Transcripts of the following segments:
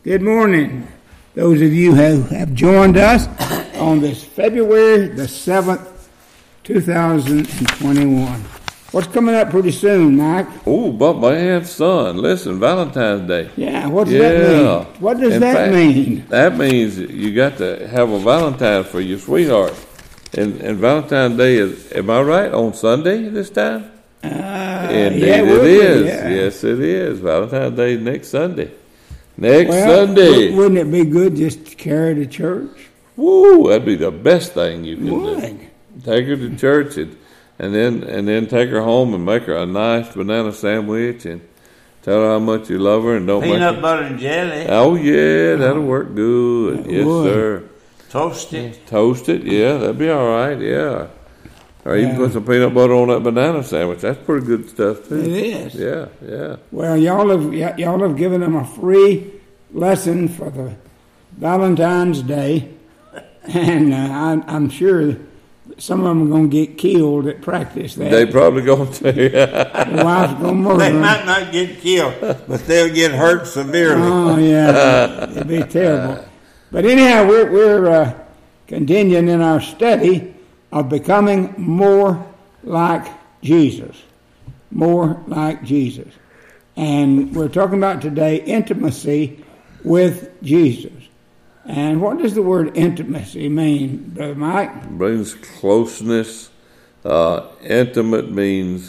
Good morning, those of you who have joined us on this February the 7th, 2021. What's coming up pretty soon, Mike? Oh, but man, son, listen, Valentine's Day. Yeah, what's that mean? What does that mean? That means you got to have a Valentine for your sweetheart. And Valentine's Day is, am I right, on Sunday this time? Indeed yeah, it is. Yeah. Yes, it is. Valentine's Day next Sunday. Sunday. Wouldn't it be good just to carry her to church? Woo, that'd be the best thing you could do. Would. Take her to church and then take her home and make her a nice banana sandwich and tell her how much you love her and don't peanut butter and jelly. Oh yeah, that'll work good. Yes, sir. Toast it. Toast it, yeah, that'd be all right, yeah. Or even put some peanut butter on that banana sandwich. That's pretty good stuff too. It is. Yeah. Well, y'all have given them a free lesson for the Valentine's Day, and I'm sure some of them are going to get killed at practice. They probably going to. The wife's going to murder them. They might not get killed, but they'll get hurt severely. Oh yeah, it'd be terrible. But anyhow, we're continuing in our study of becoming more like Jesus. More like Jesus. And we're talking about today intimacy with Jesus. And what does the word intimacy mean, Brother Mike? It brings closeness. Intimate means,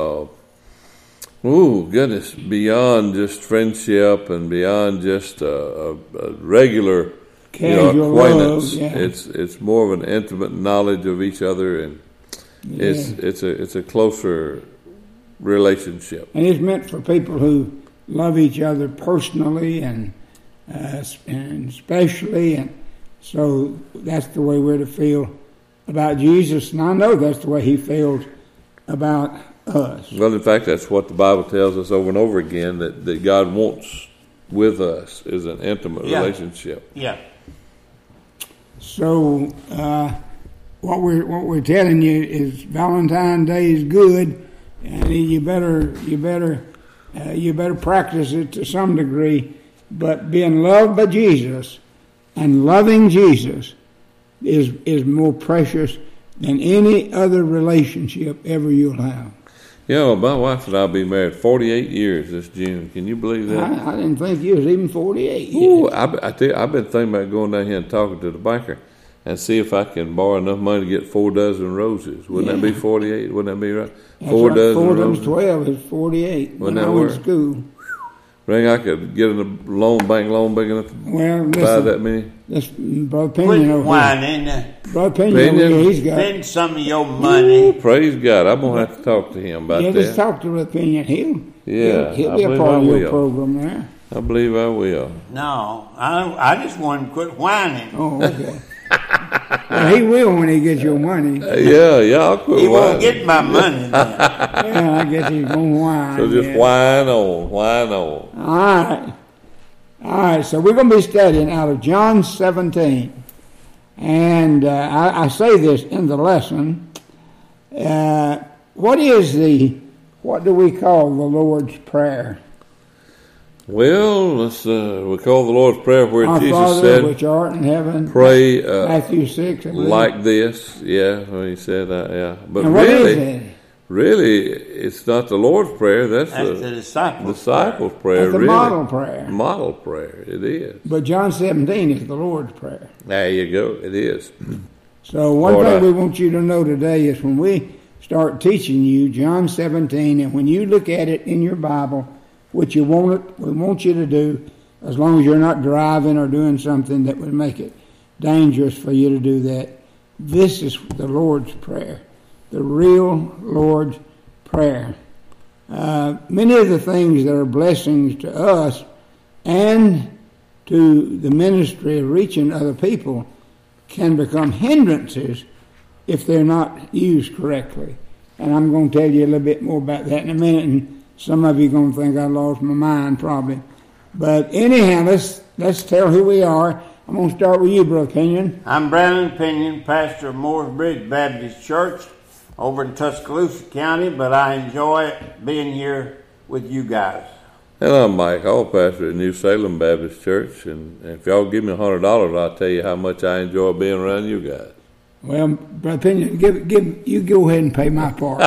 beyond just friendship and beyond just a regular acquaintance. Love, yeah. It's more of an intimate knowledge of each other, and it's a closer relationship. And it's meant for people who love each other personally and especially, and so that's the way we're to feel about Jesus, and I know that's the way he feels about us. Well, in fact, that's what the Bible tells us over and over again, that God wants with us is an intimate relationship. Yeah. So what we're telling you is Valentine's Day is good, and you better practice it to some degree. But being loved by Jesus and loving Jesus is more precious than any other relationship ever you'll have. My wife and I will be married 48 years this June. Can you believe that? I didn't think you was even 48 yet. Ooh, I tell you, I've been thinking about going down here and talking to the banker and see if I can borrow enough money to get 4 dozen roses. Wouldn't that be 48? Wouldn't that be right? That's 4 right. dozen 4 roses. times 12 is 48. Wouldn't when that I went work? to school. Ring, I could get in a bank loan big enough to buy that many. This Brother Pinion over whining. Brother Pinion over here, he's got. Spend some of your money. Ooh, praise God. I'm going to have to talk to him about that. Just talk to Brother Pinion. He'll be a part of your program there. I believe I will. No, I just want him to quit whining. Oh, okay. Well, he will when he gets your money. I'll quit He whining. won't get my money then. Yeah, I guess he's going to whine. So just whine on. All right, so we're going to be studying out of John 17. And I say this in the lesson. What do we call the Lord's Prayer? Well, we call the Lord's Prayer where Our Jesus Father, said, which art in heaven. pray Matthew 6. like this. Yeah, when he said that, yeah. But and what is it? Really, it's not the Lord's Prayer. That's the disciples' prayer. That's the model prayer. Model prayer, it is. But John 17 is the Lord's Prayer. There you go, it is. So one thing we want you to know today is when we start teaching you John 17, and when you look at it in your Bible, which we want you to do, as long as you're not driving or doing something that would make it dangerous for you to do that, this is the Lord's Prayer, the real Lord's Prayer. Many of the things that are blessings to us and to the ministry of reaching other people can become hindrances if they're not used correctly. And I'm going to tell you a little bit more about that in a minute, and some of you are going to think I lost my mind probably. But anyhow, let's tell who we are. I'm going to start with you, Brother Pinion. I'm Brandon Pinion, pastor of Moores Bridge Baptist Church over in Tuscaloosa County, but I enjoy being here with you guys. And I'm Mike Hall, pastor at New Salem Baptist Church, and if y'all give me $100, I'll tell you how much I enjoy being around you guys. Well, Brother Pinion, you go ahead and pay my part.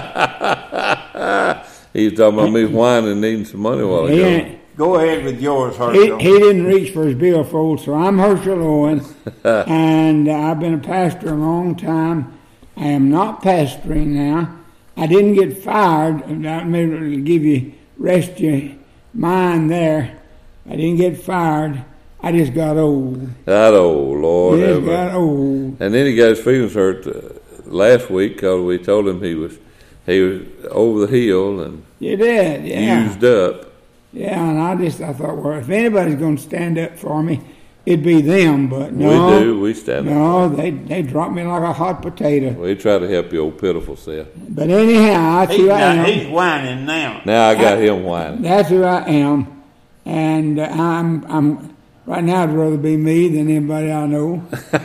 He's talking about me whining and needing some money while ago. Go ahead with yours, Herschel. He didn't reach for his billfold, so I'm Herschel Owen, and I've been a pastor a long time. I am not pastoring now. I didn't get fired, and I may give you rest your mind there. I didn't get fired. I just got old. Got old, Lord. Just got old. And then he got his feelings hurt last week because we told him he was over the hill and You did, yeah. used up. Yeah, and I thought, well, if anybody's going to stand up for me, it'd be them. But no, we do. We stand up. No, they drop me like a hot potato. We try to help your old pitiful self. But anyhow, that's who I am. He's whining now. Now I got him whining. That's who I am, and I'm right now. I'd rather be me than anybody I know,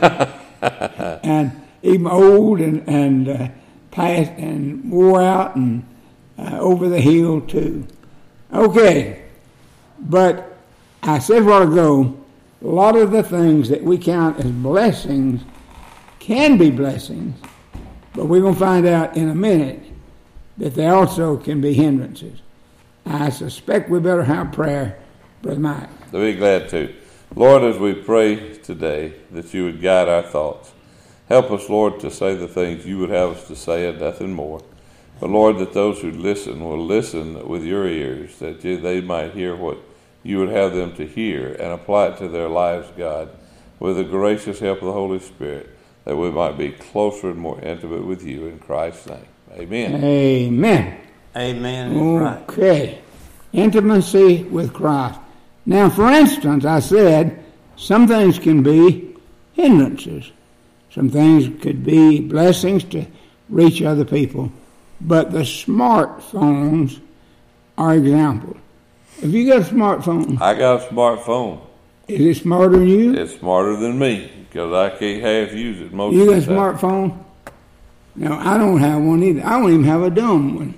and even old and past and wore out and over the hill too. Okay, but I said a while ago, a lot of the things that we count as blessings can be blessings, but we're going to find out in a minute that they also can be hindrances. I suspect we better have prayer, Brother Mike. I'll be glad to. Lord, as we pray today, that you would guide our thoughts. Help us, Lord, to say the things you would have us to say and nothing more. But, Lord, that those who listen will listen with your ears, that they might hear what you would have them to hear and apply it to their lives, God, with the gracious help of the Holy Spirit, that we might be closer and more intimate with you in Christ's name. Amen. Amen. Amen. Okay. Intimacy with Christ. Now, for instance, I said some things can be hindrances. Some things could be blessings to reach other people. But the smartphones are examples. Have you got a smartphone? I got a smartphone. Is it smarter than you? It's smarter than me, because I can't half use it most You of got a the time. smartphone? No, I don't have one either. I don't even have a dumb one.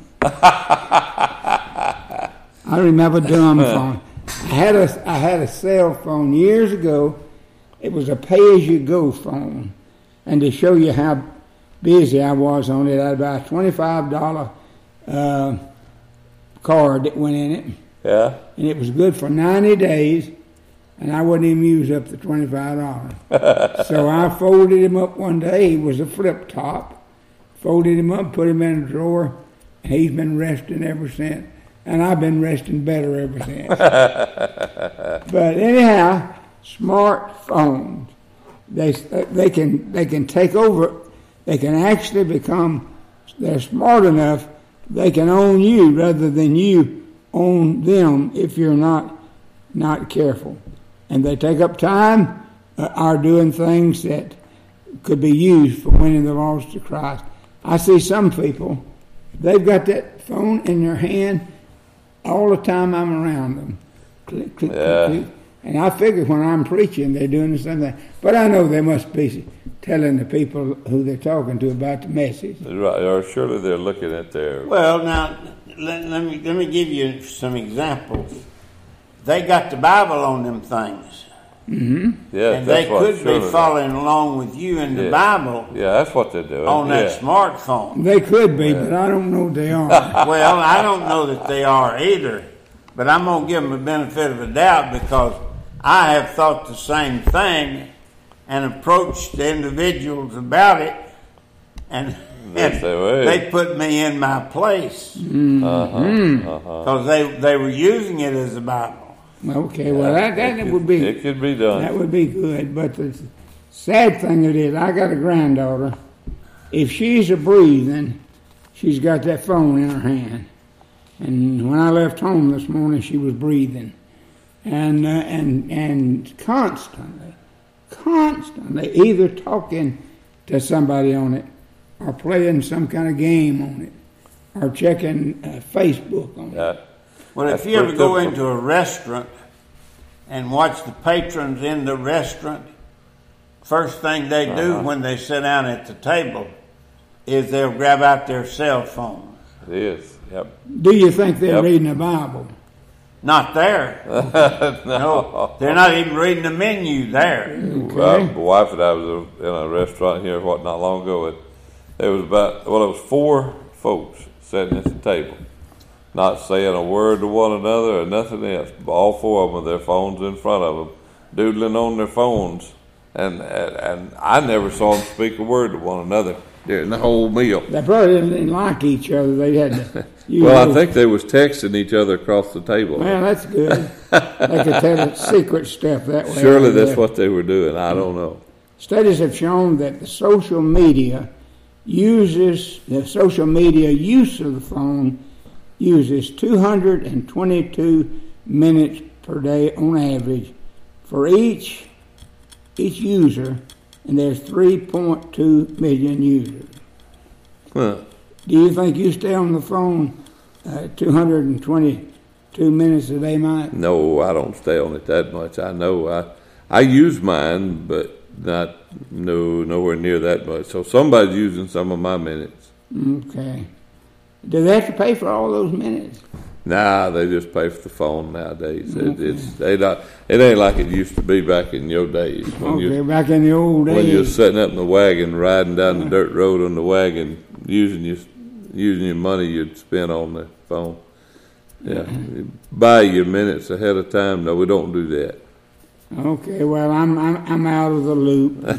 I don't even have a dumb phone. I had a cell phone years ago. It was a pay-as-you-go phone. And to show you how busy I was on it, I had about a $25 card that went in it. Yeah? And it was good for 90 days, and I wouldn't even use up the $25. So I folded him up one day. He was a flip top. Folded him up, put him in a drawer, and he's been resting ever since. And I've been resting better ever since. But anyhow, smartphones, they can take over. They can actually become, they're smart enough, they can own you rather than you own them if you're not careful. And they take up time, are doing things that could be used for winning the lost to Christ. I see some people, they've got that phone in their hand all the time I'm around them. Click, click, click, click. And I figure when I'm preaching, they're doing the same thing. But I know they must be telling the people who they're talking to about the message. Right, or surely they're looking at their... Well, now, let me give you some examples. They got the Bible on them things. Mm-hmm. Yeah, and they could be following along with you in the Bible. Yeah, that's what they're doing. On that smartphone. They could be, but I don't know they are. Well, I don't know that they are either. But I'm going to give them the benefit of the doubt because I have thought the same thing and approached the individuals about it, and they put me in my place because they were using it as a Bible. Okay, well that would be, it could be done. That would be good, but the sad thing it is, I got a granddaughter. If she's a breathing, she's got that phone in her hand. And when I left home this morning, she was breathing, and constantly, either talking to somebody on it, or playing some kind of game on it, or checking Facebook on it. Well, if you ever go into a restaurant and watch the patrons in the restaurant, first thing they do when they sit down at the table is they'll grab out their cell phone. It is. Yep. Do you think they're reading the Bible? not there. No, they're not even reading the menu there. Okay. My wife and I was in a restaurant here not long ago, and there was it was 4 folks sitting at the table, not saying a word to one another or nothing else. All 4 of them with their phones in front of them, doodling on their phones, and I never saw them speak a word to one another during the whole meal. They probably didn't like each other. They had to. Well, I think they was texting each other across the table. Well, that's good. They could tell secret stuff that way. Surely that's what they were doing. I don't know. Studies have shown that the social media use of the phone uses 222 minutes per day on average for each user, and there's 3.2 million users. Huh. Do you think you stay on the phone 222 minutes a day, Mike? No, I don't stay on it that much. I know I use mine, but nowhere near that much. So somebody's using some of my minutes. Okay. Do they have to pay for all those minutes? Nah, they just pay for the phone nowadays. Okay. It ain't like it used to be back in your days. Back in the old days. When you're sitting up in the wagon, riding down the dirt road on the wagon, using your money you'd spend on the phone. Yeah. Buy your minutes ahead of time. No, we don't do that. Okay, well, I'm out of the loop.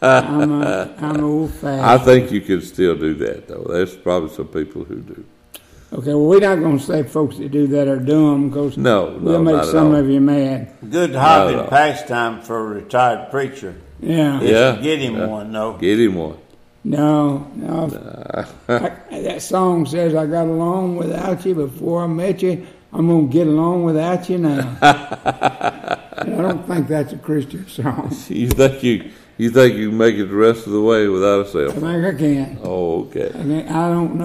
I'm old-fashioned. I think you could still do that, though. There's probably some people who do. Okay, well, we're not going to say folks that do that are dumb, because we'll make some of you mad. Good hobby and pastime for a retired preacher. Yeah. Get him one, though. Get him one. No. That song says, I got along without you before I met you. I'm going to get along without you now. I don't think that's a Christian song. You think you can make it the rest of the way without a cell phone? I think I can. Oh, okay. I don't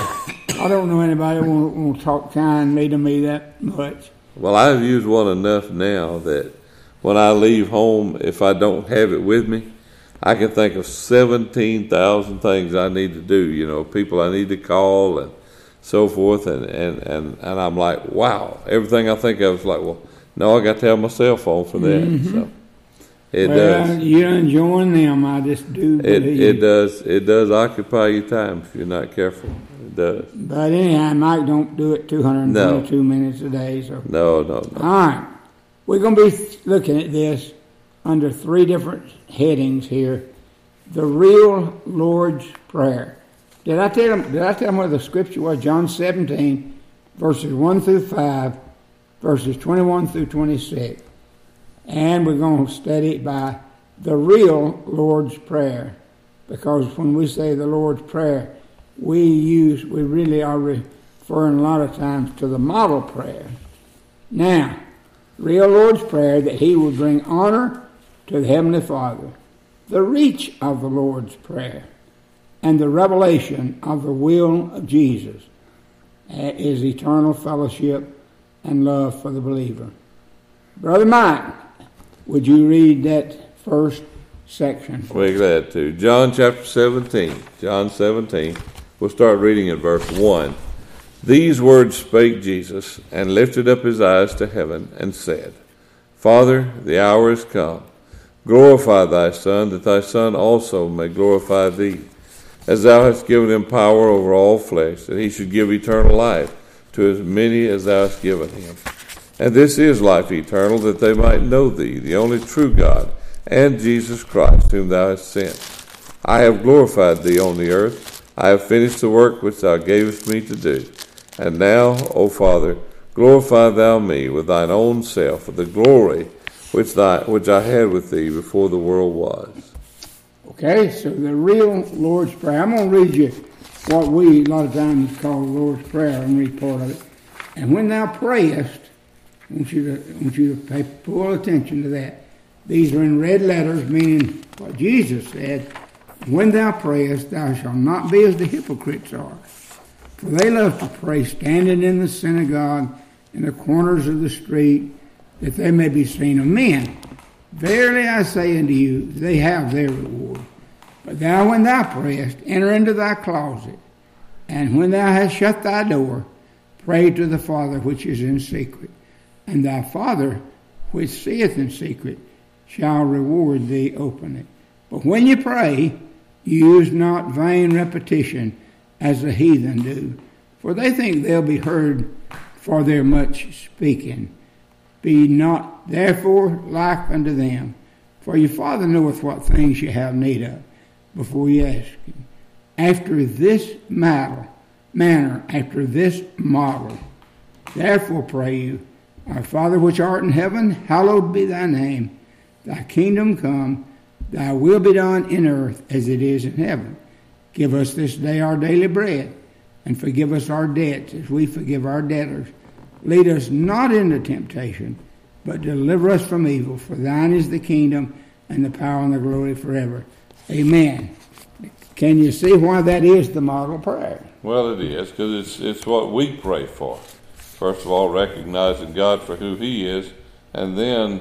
know anybody that won't talk kindly to me that much. Well, I've used one enough now that when I leave home, if I don't have it with me, I can think of 17,000 things I need to do. People I need to call and so forth, and I'm like, wow. Everything I think of is like, well, no, I got to have my cell phone for that. Mm-hmm. So it does. You're enjoying them. I just do. It does. It does occupy your time if you're not careful. It does. But anyhow, Mike don't do it 222 minutes a day. So no. All right, we're going to be looking at this under 3 different headings here. The real Lord's Prayer. Did I tell them where the scripture was? John 17, verses 1 through 5, verses 21 through 26. And we're going to study it by the real Lord's Prayer. Because when we say the Lord's Prayer, we really are referring a lot of times to the model prayer. Now, real Lord's Prayer, that He would bring honor to the Heavenly Father. The reach of the Lord's Prayer and the revelation of the will of Jesus is eternal fellowship and love for the believer. Brother Mike, would you read that first section? We're glad to. John chapter 17. John 17. We'll start reading at verse 1. These words spake Jesus, and lifted up his eyes to heaven, and said, Father, the hour is come. Glorify thy Son, that thy Son also may glorify thee, as thou hast given him power over all flesh, that he should give eternal life to as many as thou hast given him. And this is life eternal, that they might know thee, the only true God, and Jesus Christ, whom thou hast sent. I have glorified thee on the earth. I have finished the work which thou gavest me to do. And now, O Father, glorify thou me with thine own self, with the glory which I had with thee before the world was. Okay, so the real Lord's Prayer. I'm going to read you what we a lot of times call the Lord's Prayer and read part of it. And when thou prayest, I want you to pay full attention to that. These are in red letters, meaning what Jesus said. When thou prayest, thou shalt not be as the hypocrites are. For they love to pray standing in the synagogue, in the corners of the street, that they may be seen of men. Verily I say unto you, they have their reward. But thou, when thou prayest, enter into thy closet, and when thou hast shut thy door, pray to the Father which is in secret. And thy Father, which seeth in secret, shall reward thee openly. But when you pray, use not vain repetition as the heathen do, for they think they'll be heard for their much speaking. Be not therefore like unto them, for your Father knoweth what things you have need of, before you ask him. After this manner, after this model, therefore pray you, Our Father which art in heaven, hallowed be thy name. Thy kingdom come, thy will be done in earth as it is in heaven. Give us this day our daily bread, and forgive us our debts as we forgive our debtors. Lead us not into temptation, but deliver us from evil. For thine is the kingdom, and the power, and the glory forever. Amen. Can you see why that is the model prayer? Well, it is, because it's what we pray for. First of all, recognizing God for who He is, and then,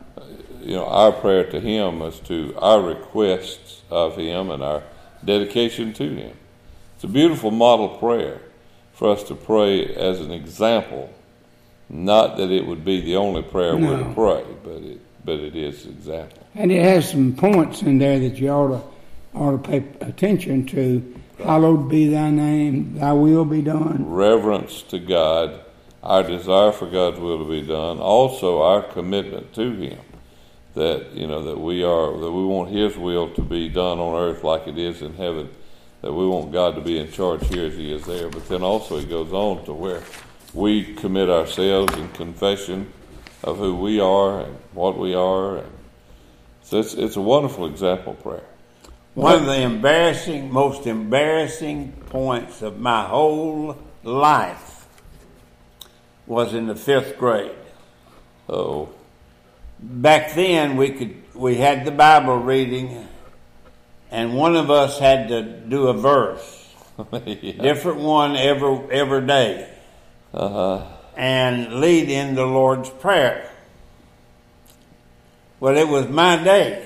our prayer to Him as to our requests of Him and our dedication to Him. It's a beautiful model prayer for us to pray as an example. Not that it would be the only prayer we're to pray, but it is an example. And it has some points in there that you ought to pay attention to. Hallowed be thy name, thy will be done. Reverence to God, our desire for God's will to be done, also our commitment to Him. That we want His will to be done on earth like it is in heaven. That we want God to be in charge here as He is there. But then also He goes on to where we commit ourselves in confession of who we are and what we are. And so it's a wonderful example prayer. One of the most embarrassing points of my whole life was in the 5th grade. Oh. Back then we had the Bible reading, and one of us had to do a verse, yeah. Different one every day, and lead in the Lord's Prayer. Well, it was my day,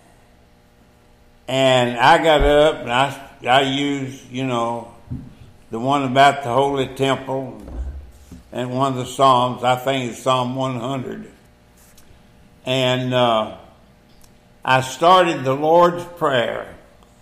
and I got up and I used the one about the Holy Temple and one of the Psalms. I think it's Psalm 100. And I started the Lord's Prayer.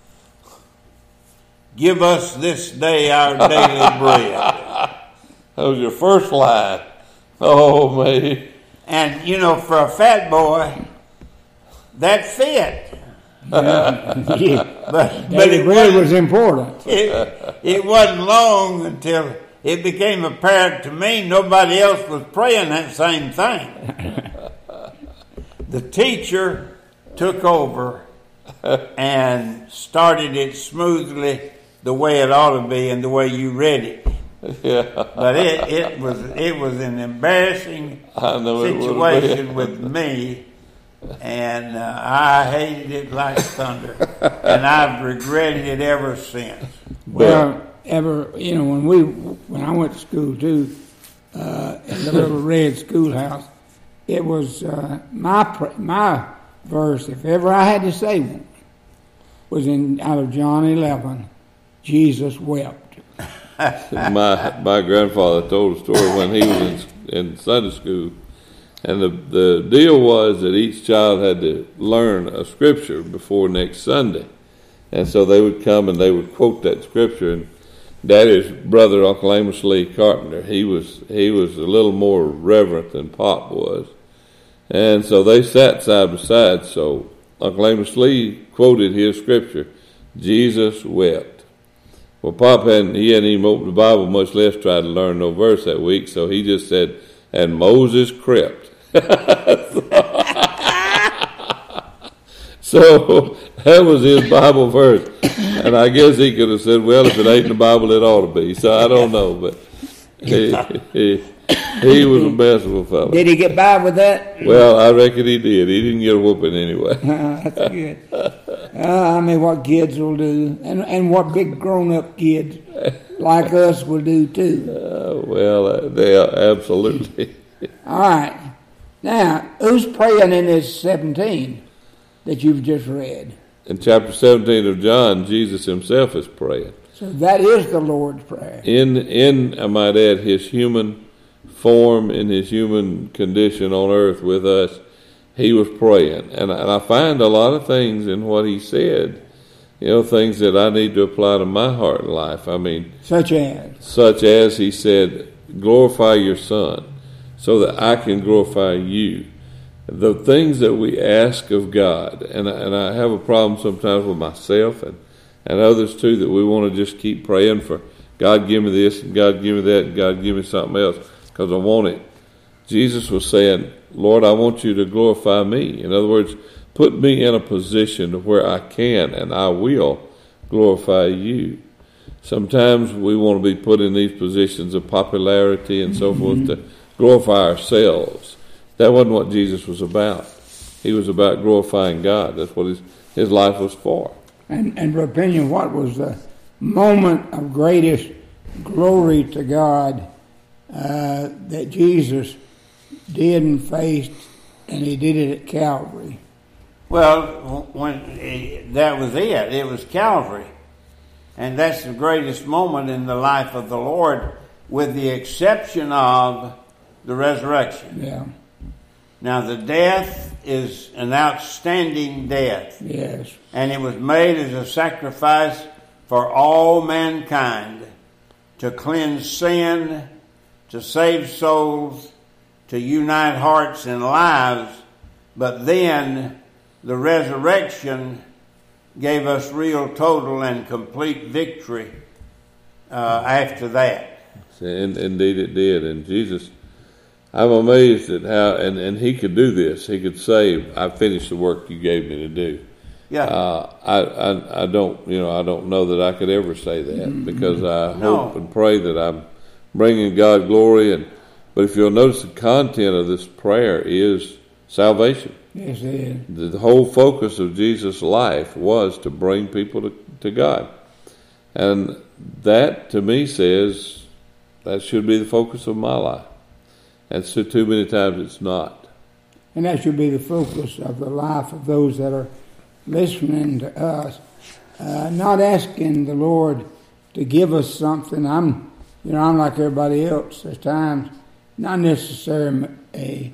Give us this day our daily bread. That was your first line. Oh, man. And, for a fat boy, that fit. Yeah. But daily bread was important. It wasn't long until it became apparent to me nobody else was praying that same thing. The teacher took over and started it smoothly the way it ought to be and the way you read it. Yeah. But it was an embarrassing situation with me, and I hated it like thunder, and I've regretted it ever since. Well, when I went to school too, in the little red schoolhouse. It was my verse, if ever I had to say one, was out of John 11. Jesus wept. My grandfather told a story when he was in Sunday school, and the deal was that each child had to learn a scripture before next Sunday, and so they would come and they would quote that scripture. And Daddy's brother, Uncle Amos Lee Carpenter, he was a little more reverent than Pop was. And so they sat side by side. So Uncle Amos Lee quoted his scripture, Jesus wept. Well, Pop hadn't even opened the Bible, much less tried to learn no verse that week, so he just said, and Moses crept. So that was his Bible verse. And I guess he could have said, well, if it ain't in the Bible, it ought to be. So I don't know, but he was a merciful fellow. Did he get by with that? Well, I reckon he did. He didn't get a whooping anyway. That's good. What kids will do, and what big grown-up kids like us will do too. They are absolutely. All right. Now, who's praying in this 17 that you've just read? In chapter 17 of John, Jesus himself is praying. So that is the Lord's Prayer. In I might add, his human form, in his human condition on earth with us, he was praying. And I find a lot of things in what he said, things that I need to apply to my heart and life. I mean, such as he said, glorify your Son so that I can glorify you. The things that we ask of God, and I have a problem sometimes with myself and others too, that we want to just keep praying for, God give me this, and God give me that, and God give me something else, because I want it. Jesus was saying, Lord, I want you to glorify me. In other words, put me in a position where I can and I will glorify you. Sometimes we want to be put in these positions of popularity and so forth to glorify ourselves. That wasn't what Jesus was about. He was about glorifying God. That's what his life was for. And in your opinion, what was the moment of greatest glory to God that Jesus did and faced, and he did it at Calvary? Well, that was it. It was Calvary. And that's the greatest moment in the life of the Lord, with the exception of the resurrection. Yeah. Now, the death is an outstanding death. Yes. And it was made as a sacrifice for all mankind, to cleanse sin, to save souls, to unite hearts and lives. But then the resurrection gave us real, total, and complete victory after that. Indeed it did. And Jesus, I'm amazed at how, and he could do this. He could say, I finished the work you gave me to do. Yeah. I don't know that I could ever say that, because I hope and pray that I'm bringing God glory. But if you'll notice, the content of this prayer is salvation. Yes, it is. The whole focus of Jesus' life was to bring people to God. And that, to me, says that should be the focus of my life. And so too many times it's not. And that should be the focus of the life of those that are listening to us. Not asking the Lord to give us something. I'm like everybody else. There's times, not necessarily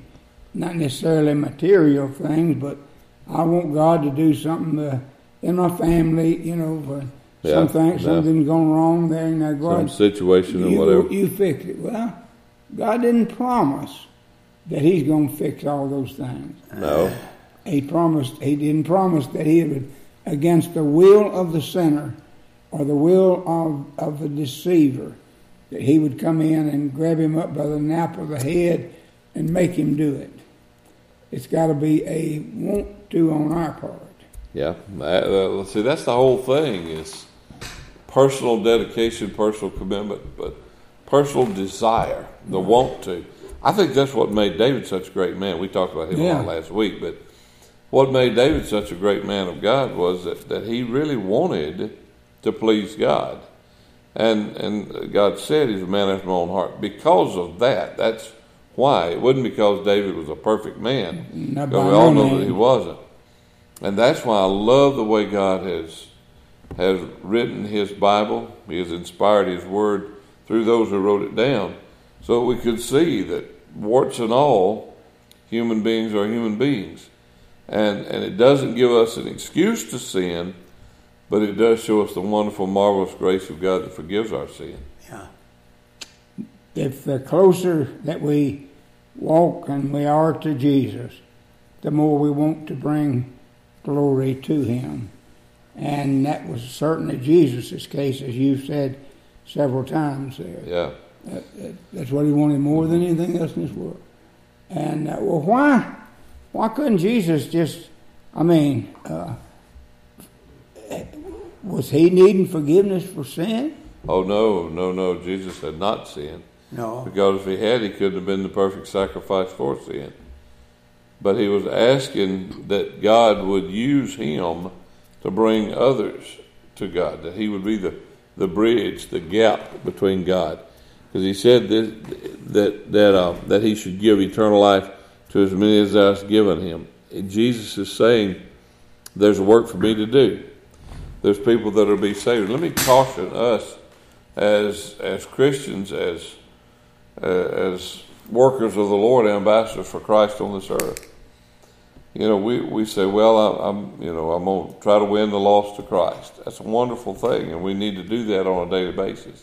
material things, but I want God to do something in my family. Something's gone wrong there, and God, some situation or whatever. You fix it. Well, God didn't promise that He's going to fix all those things. No. He didn't promise that He would, against the will of the sinner or the will of the deceiver, that He would come in and grab him up by the nape of the head and make him do it. It's got to be a want to on our part. Yeah. See, that's the whole thing, is personal dedication, personal commitment, but personal desire, the want to. I think that's what made David such a great man. We talked about him a lot last week, but what made David such a great man of God was that he really wanted to please God. And God said he's a man after my own heart. Because of that, that's why. It wasn't because David was a perfect man. Because we all know that he wasn't. And that's why I love the way God has written His Bible. He has inspired His Word through those who wrote it down, so we could see that, warts and all, human beings are human beings. And it doesn't give us an excuse to sin, but it does show us the wonderful, marvelous grace of God that forgives our sin. Yeah. If the closer that we walk and we are to Jesus, the more we want to bring glory to Him. And that was certainly Jesus' case, as you've said several times there. Yeah. That's what He wanted more than anything else in this world. And, why couldn't Jesus just, was He needing forgiveness for sin? Oh, no. Jesus had not sinned. No. Because if He had, He couldn't have been the perfect sacrifice for sin. But He was asking that God would use Him to bring others to God, that He would be the bridge, the gap between God. Because He said that He should give eternal life to as many as Thou hast given Him. And Jesus is saying, there's a work for me to do. There's people that will be saved. Let me caution us as Christians, as workers of the Lord, ambassadors for Christ on this earth. We say, well, I'm going to try to win the lost to Christ. That's a wonderful thing, and we need to do that on a daily basis.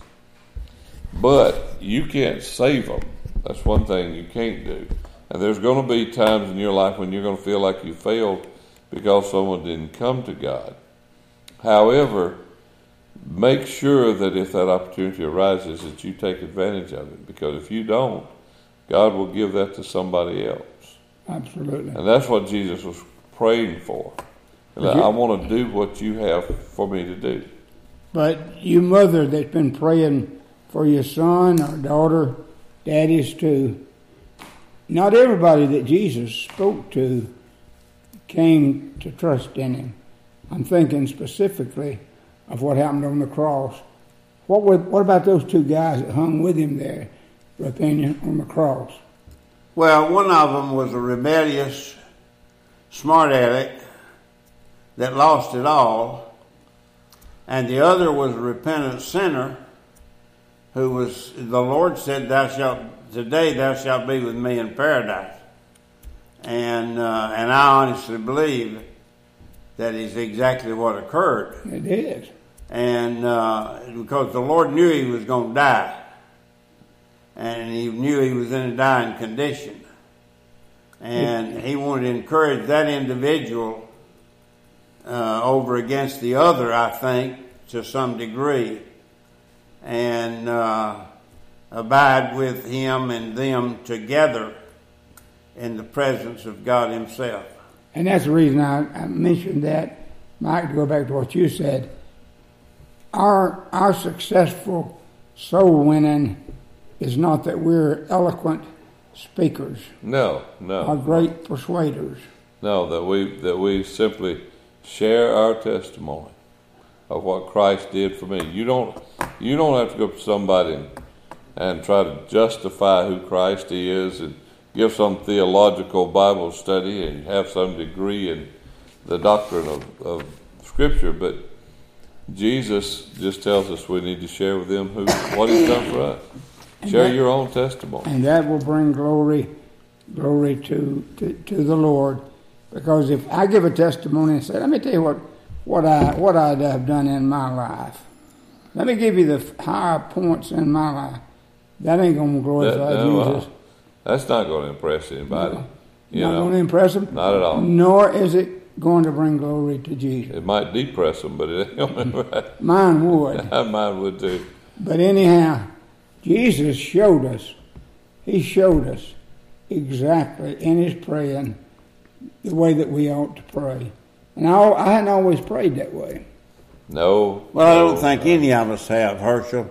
But you can't save them. That's one thing you can't do. And there's going to be times in your life when you're going to feel like you failed because someone didn't come to God. However, make sure that if that opportunity arises that you take advantage of it, because if you don't, God will give that to somebody else. Absolutely. And that's what Jesus was praying for. I want to do what you have for me to do. But you mother that's been praying for your son or daughter, daddies too, not everybody that Jesus spoke to came to trust in him. I'm thinking specifically of what happened on the cross. What about those two guys that hung with him there, your opinion, on the cross? Well, one of them was a rebellious, smart aleck that lost it all, and the other was a repentant sinner who was, the Lord said, today thou shalt be with me in paradise. And I honestly believe that is exactly what occurred. It is. And because the Lord knew he was going to die. And he knew he was in a dying condition. And he wanted to encourage that individual over against the other, I think, to some degree. And abide with him and them together in the presence of God himself. And that's the reason I mentioned that, Mike, to go back to what you said. Our successful soul winning is not that we're eloquent speakers. No. Or great persuaders. No, that we simply share our testimony of what Christ did for me. You don't have to go to somebody and try to justify who Christ is and give some theological Bible study and have some degree in the doctrine of Scripture, but Jesus just tells us we need to share with them what he's done for us. Share your own testimony. And that will bring glory to the Lord. Because if I give a testimony and say, let me tell you what I'd have done in my life. Let me give you the higher points in my life. That ain't going to glorify Jesus. That's not going to impress anybody. Not going to impress them? Not at all. Nor is it going to bring glory to Jesus. It might depress them, but it ain't going to. Mine would. Mine would too. But anyhow, Jesus showed us. He showed us exactly in his praying the way that we ought to pray. And I hadn't always prayed that way. No. Well, I don't think any of us have, Herschel.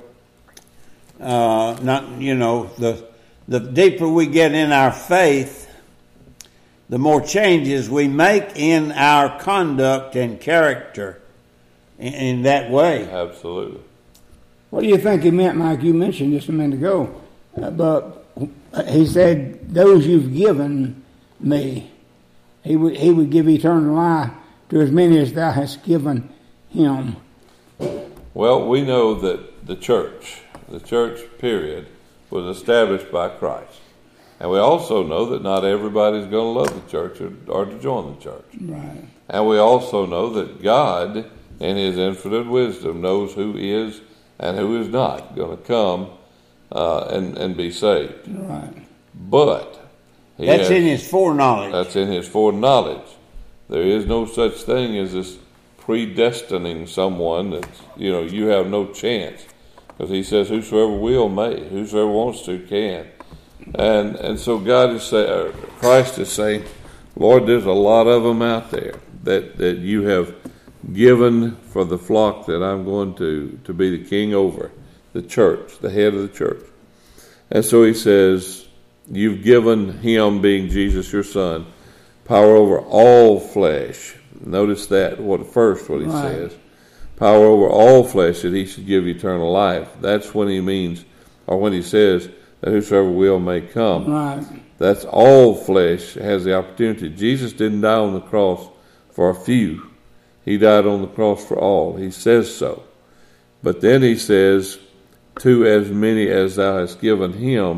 The deeper we get in our faith, the more changes we make in our conduct and character in that way. Absolutely. What do you think he meant, Mike? You mentioned this a minute ago. But he said, those you've given me, he would give eternal life to as many as thou hast given him. Well, we know that the church period, was established by Christ. And we also know that not everybody's going to love the church or to join the church. Right. And we also know that God, in his infinite wisdom, knows who is and who is not going to come and be saved. Right. But that's in his foreknowledge. That's in his foreknowledge. There is no such thing as this predestining someone that you have no chance. Because he says, whosoever will may, whosoever wants to can. And so Christ is saying, Lord, there's a lot of them out there that you have given for the flock that I'm going to be the king over, the church, the head of the church. And so he says, you've given him, being Jesus your son, power over all flesh. Notice that, what he says. Power over all flesh, that he should give eternal life. That's when he means, or when he says that whosoever will may come. Right. That's all flesh has the opportunity. Jesus didn't die on the cross for a few. He died on the cross for all. He says so. But then he says, to as many as thou hast given him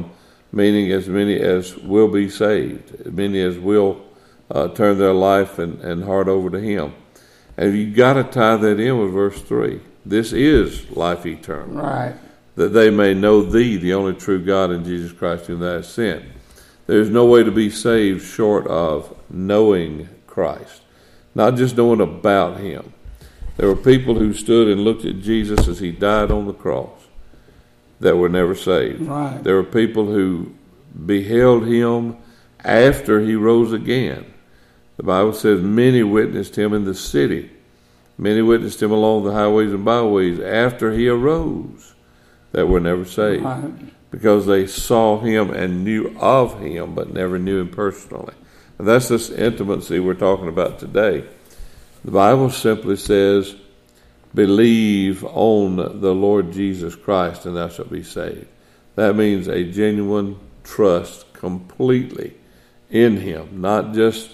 meaning as many as will be saved, many as will turn their life and heart over to Him. And you got to tie that in with verse 3. This is life eternal. Right. That they may know Thee, the only true God, and Jesus Christ whom Thou hast sent. There's no way to be saved short of knowing Christ. Not just knowing about Him. There were people who stood and looked at Jesus as He died on the cross that were never saved. Right. There were people who beheld Him after He rose again. The Bible says many witnessed Him in the city. Many witnessed Him along the highways and byways after He arose that were never saved. Right. Because they saw Him and knew of Him but never knew Him personally. And that's this intimacy we're talking about today. The Bible simply says, believe on the Lord Jesus Christ and thou shalt be saved. That means a genuine trust completely in Him, not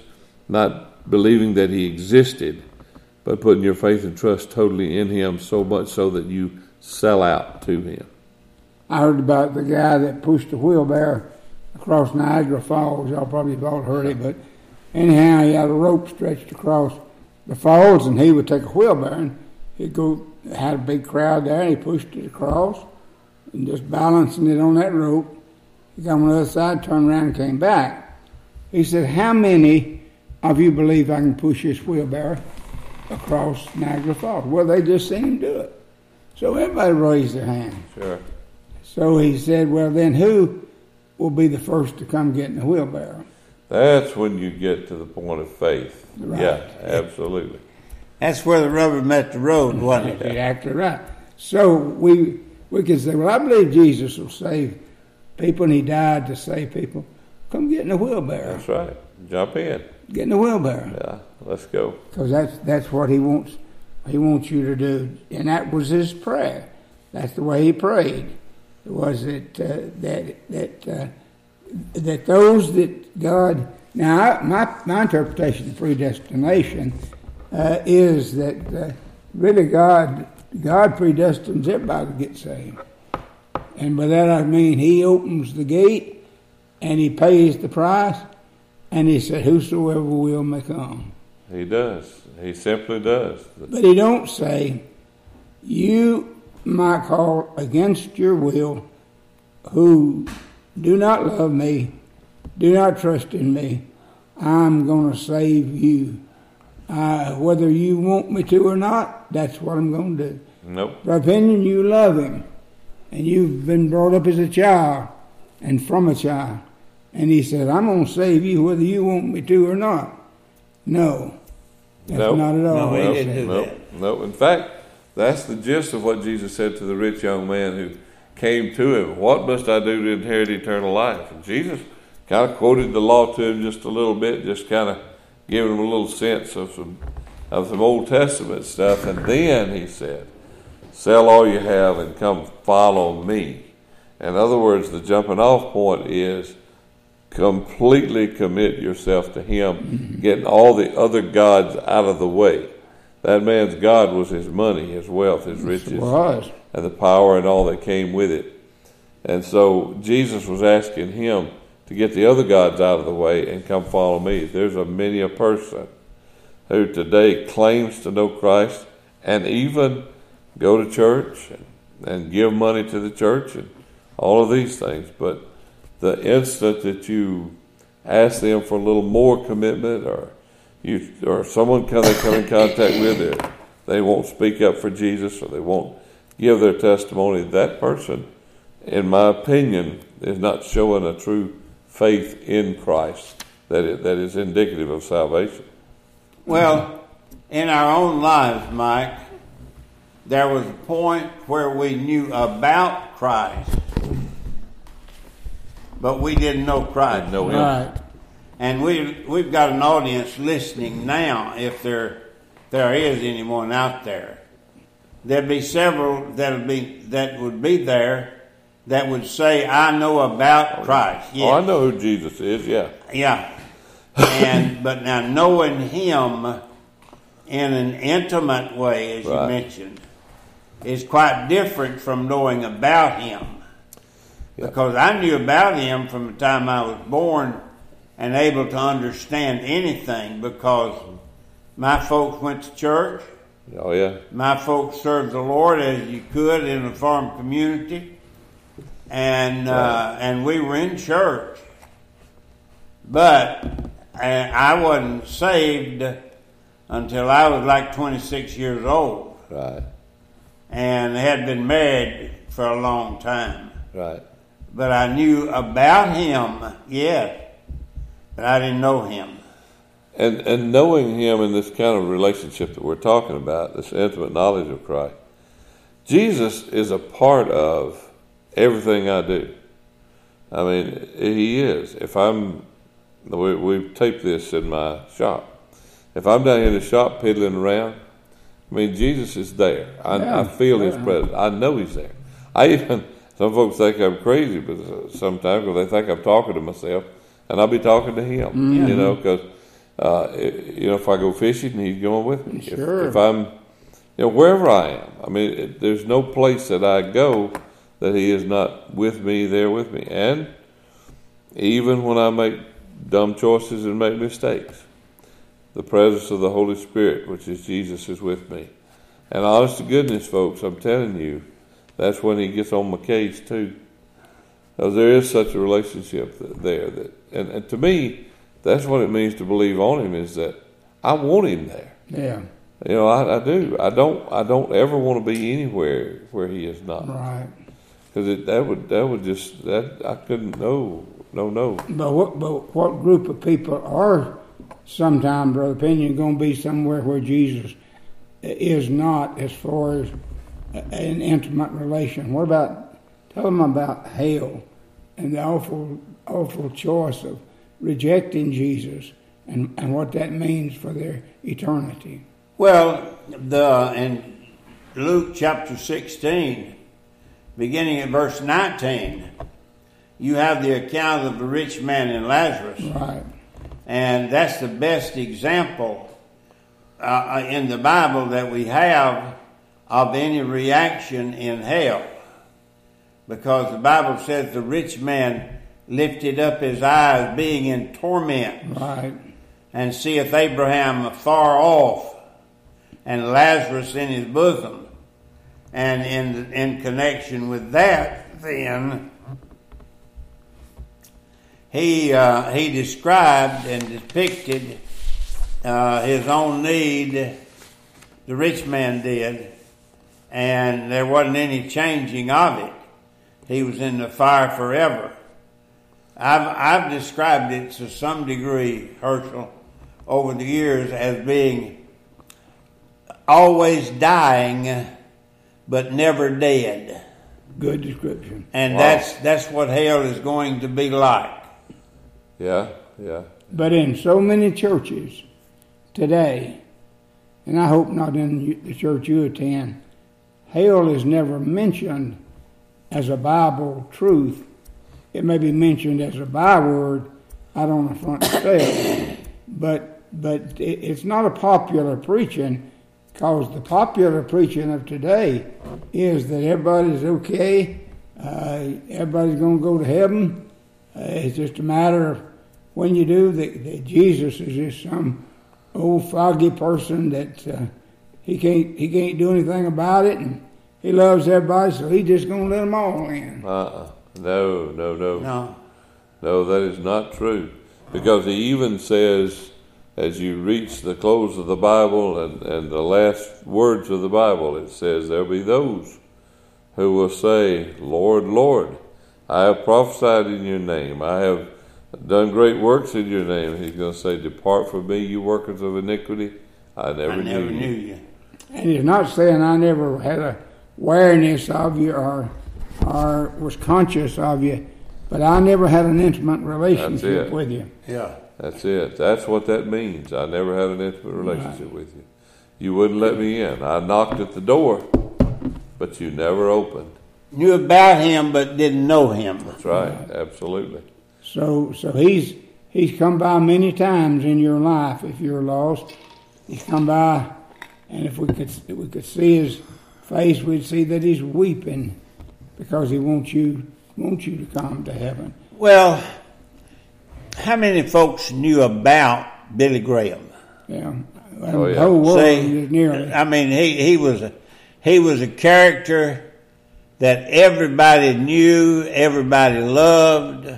believing that He existed, but putting your faith and trust totally in Him, so much so that you sell out to Him. I heard about the guy that pushed a wheelbarrow across Niagara Falls. Y'all probably have all heard it, but anyhow, he had a rope stretched across the falls, and he would take a wheelbarrow, and he'd go, had a big crowd there, and he pushed it across, and just balancing it on that rope. He got on the other side, turned around, and came back. He said, how many of you believe I can push this wheelbarrow across Niagara Falls? Well, they just seen him do it. So everybody raised their hand. Sure. So he said, well, then who will be the first to come get in the wheelbarrow? That's when you get to the point of faith. Right. Yeah, absolutely. That's where the rubber met the road, wasn't it? Exactly right. So we can say, well, I believe Jesus will save people, and He died to save people. Come get in the wheelbarrow. That's right. Jump in. Get in the wheelbarrow. Yeah, let's go. Because that's what He wants. He wants you to do, and that was His prayer. That's the way He prayed. It was that those that God. Now, my interpretation of predestination is that really God predestines everybody to get saved, and by that I mean He opens the gate and He pays the price, and He said, "Whosoever will may come." He does. He simply does. But He don't say, "You might call against your will, who do not love me, do not trust in me, I'm going to save you. Whether you want me to or not, that's what I'm going to do." Nope. For opinion, you love Him, and you've been brought up as a child and from a child. And He said, I'm going to save you whether you want me to or not. No. That's not at all. No, He didn't do that. No. In fact, that's the gist of what Jesus said to the rich young man who came to Him. What must I do to inherit eternal life? And Jesus kind of quoted the law to him just a little bit, just kind of giving him a little sense of some Old Testament stuff. And then He said, sell all you have and come follow me. In other words, the jumping off point is completely commit yourself to Him, getting all the other gods out of the way. That man's God was his money, his wealth, his riches, and the power and all that came with it. And so Jesus was asking him to get the other gods out of the way and come follow me. There's many a person who today claims to know Christ and even go to church and give money to the church and all of these things. But the instant that you ask them for a little more commitment, or someone they come in contact with, they won't speak up for Jesus, or they won't give their testimony, that person, in my opinion, is not showing a true faith in Christ that is indicative of salvation. Well, in our own lives, Mike, there was a point where we knew about Christ, but we didn't know Christ. Know Him. Right. And we've got an audience listening now, if there is anyone out there. There'd be several that would be there that would say, I know about Christ. Yes. Oh, I know who Jesus is, yeah. Yeah. But now knowing Him in an intimate way, as you mentioned, is quite different from knowing about Him. Because I knew about him from the time I was born and able to understand anything, because my folks went to church. Oh, yeah. My folks served the Lord as you could in a farm community. And we were in church. But I wasn't saved until I was like 26 years old. Right. And had been married for a long time. Right. But I knew about him, yes, but I didn't know him. And knowing him in this kind of relationship that we're talking about, this intimate knowledge of Christ, Jesus is a part of everything I do. I mean, he is. If we've taped this in my shop. If I'm down here in the shop piddling around, I mean, Jesus is there. I feel his presence. I know he's there. Some folks think I'm crazy, but sometimes they think I'm talking to myself, and I'll be talking to him, Mm-hmm. because, if I go fishing, he's going with me. Sure. If I'm, wherever I am, I mean, there's no place that I go that he is not with me, there with me. And even when I make dumb choices and make mistakes, the presence of the Holy Spirit, which is Jesus, is with me. And honest to goodness, folks, I'm telling you, that's when he gets on my case too. Because there is such a relationship there. And to me, that's what it means to believe on him, is that I want him there. Yeah. I do. I don't ever want to be anywhere where he is not. Right. Because I couldn't, no. But what group of people are sometime, Brother Pinion, going to be somewhere where Jesus is not, as far as an intimate relation? Tell them about hell and the awful choice of rejecting Jesus and what that means for their eternity. Well, in Luke chapter 16, beginning at verse 19, you have the account of the rich man and Lazarus. Right. And that's the best example in the Bible that we have of any reaction in hell. Because the Bible says the rich man lifted up his eyes, being in torment, Right. and seeth Abraham afar off, and Lazarus in his bosom. And in connection with that, then, he described and depicted his own need, the rich man did, and there wasn't any changing of it. He was in the fire forever. I've described it to some degree, Herschel, over the years as being always dying but never dead. Good description. And Wow. that's what hell is going to be like. Yeah. But in so many churches today, and I hope not in the church you attend, hell is never mentioned as a Bible truth. It may be mentioned as a byword out on the front step, but it's not a popular preaching, because the popular preaching of today is that everybody's okay, everybody's going to go to heaven. It's just a matter of when you do, that Jesus is just some old foggy person that he can't do anything about it, and he loves everybody, so he's just going to let them all in. No, that is not true. Because he even says, as you reach the close of the Bible and the last words of the Bible, it says, there'll be those who will say, Lord, Lord, I have prophesied in your name. I have done great works in your name. He's going to say, depart from me, you workers of iniquity. I never knew you. And he's not saying I never had a awareness of you or was conscious of you, but I never had an intimate relationship with you. Yeah. That's it. That's what that means. I never had an intimate relationship with you. You wouldn't let me in. I knocked at the door, but you never opened. Knew about him, but didn't know him. That's right. Absolutely. So he's come by many times in your life. If you're lost, he's come by, and if we could see his face, we'd see that he's weeping because he wants you want you to come to heaven. Well, how many folks knew about Billy Graham? Yeah. Oh, yeah. The whole world See, is nearly. I mean, he was a character that everybody knew, everybody loved,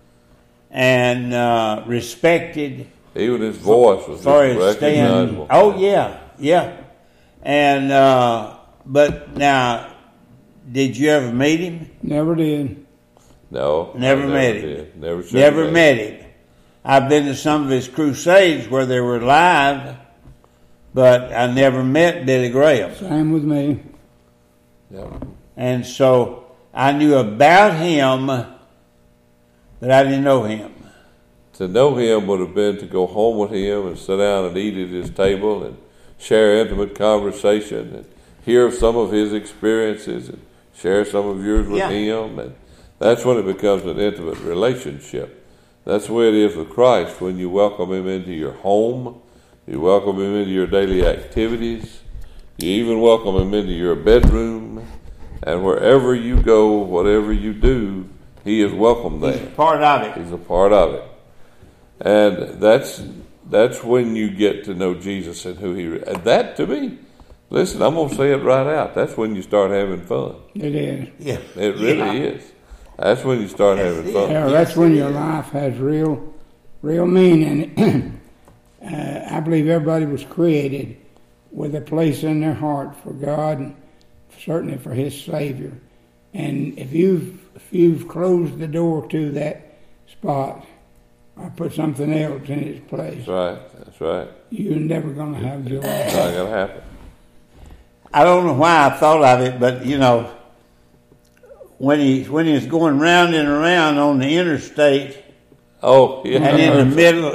and respected. Even his voice was For his recognizable. Oh yeah. And but now, did you ever meet him? Never did. No. Never I met him. did. Never Met him. I've been to some of his crusades where they were live, but I never met Billy Graham. Same with me. Yeah. And so I knew about him, but I didn't know him. To know him would have been to go home with him and sit down and eat at his table and share intimate conversation and hear some of his experiences and share some of yours with him. And that's when it becomes an intimate relationship. That's the way it is with Christ. When you welcome him into your home, you welcome him into your daily activities, you even welcome him into your bedroom, and wherever you go, whatever you do, he is welcome there. He's a part of it. He's a part of it. And that's when you get to know Jesus and who he is. And that, to me, listen, I'm going to say it right out. That's when you start having fun. It is. Yeah. It really is. That's when you start having fun. Yeah, that's when your life has real meaning. I believe everybody was created with a place in their heart for God and certainly for his Savior. And if you've closed the door to that spot or put something else in its place, That's right. you're never going to have joy. It's not going to happen. I don't know why I thought of it, but you know, when he was going round and around on the interstate, Oh, yeah. and in the middle,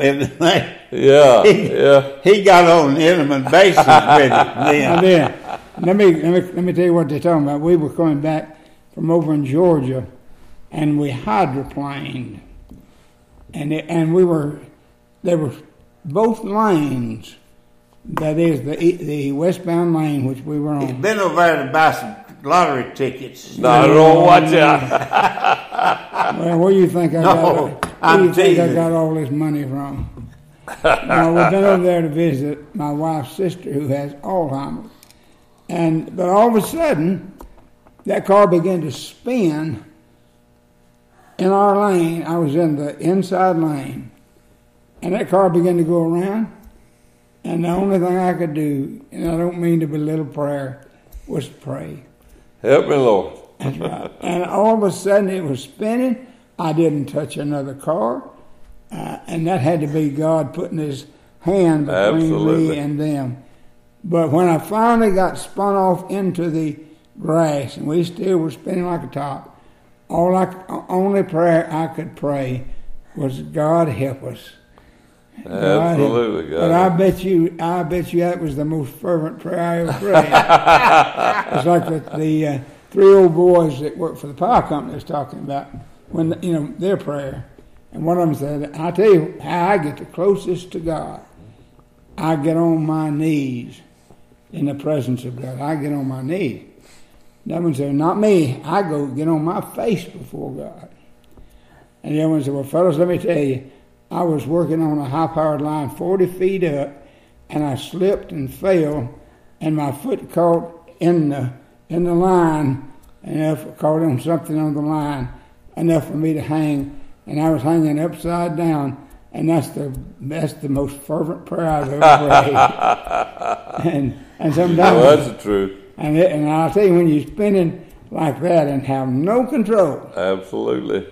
he got on an intimate basis with it. Then. Let me tell you what they're talking about. We were coming back from over in Georgia, and we hydroplaned, and there were both lanes. That is the westbound lane which we were on. He's been over there to buy some lottery tickets. No, watch out. Well, where do you think I got all this money from? No, we've been over there to visit my wife's sister who has Alzheimer's. But all of a sudden, that car began to spin in our lane. I was in the inside lane. And that car began to go around. And the only thing I could do, and I don't mean to belittle prayer, was to pray. Help me, Lord. That's right. And all of a sudden it was spinning. I didn't touch another car. And that had to be God putting his hand between me and them. But when I finally got spun off into the grass, and we still were spinning like a top, only prayer I could pray was, God help us. Absolutely, God. But I bet you that was the most fervent prayer I ever prayed. It's like the three old boys that work for the power company was talking about when their prayer, and one of them said, "I tell you how I get the closest to God. I get on my knees in the presence of God. I get on my knees." That one said, "Not me. I go get on my face before God." And the other one said, "Well, fellas, let me tell you. I was working on a high-powered line 40 feet up, and I slipped and fell, and my foot caught in the line, caught on something on the line, enough for me to hang, and I was hanging upside down, and that's the most fervent prayer I've ever prayed." and sometimes, well, that's the truth. And I'll tell you, when you're spinning like that and have no control, absolutely,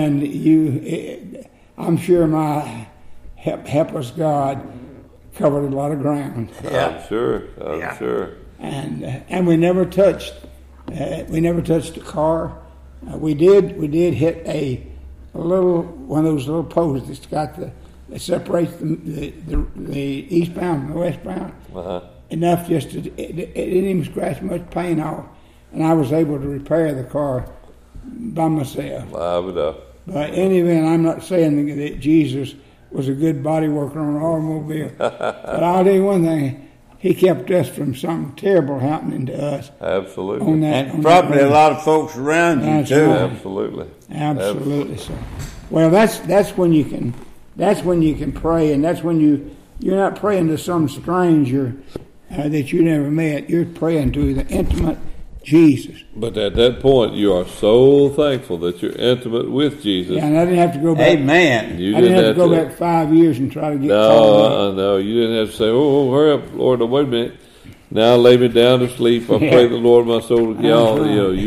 then I'm sure my help us God covered a lot of ground. Yeah. I'm sure. And we never touched the car. We did hit a little one of those little posts that separates the eastbound from the westbound. Uh-huh. Enough just to it didn't even scratch much paint off, and I was able to repair the car by myself. But in any event, I'm not saying that Jesus was a good body worker on an automobile. But I'll tell you one thing, He kept us from something terrible happening to us. Absolutely. And probably a lot of folks around you, too. Right. Absolutely. So, well, that's when you can pray, and that's when you're not praying to some stranger that you never met. You're praying to the intimate Jesus. But at that point, you are so thankful that you're intimate with Jesus. Yeah, and I didn't have to go back. Amen. I didn't have to go back 5 years and try to get caught up. No, you didn't have to say, "Oh, hurry up, Lord! Wait a minute. Now lay me down to sleep. I pray the Lord my soul to get on."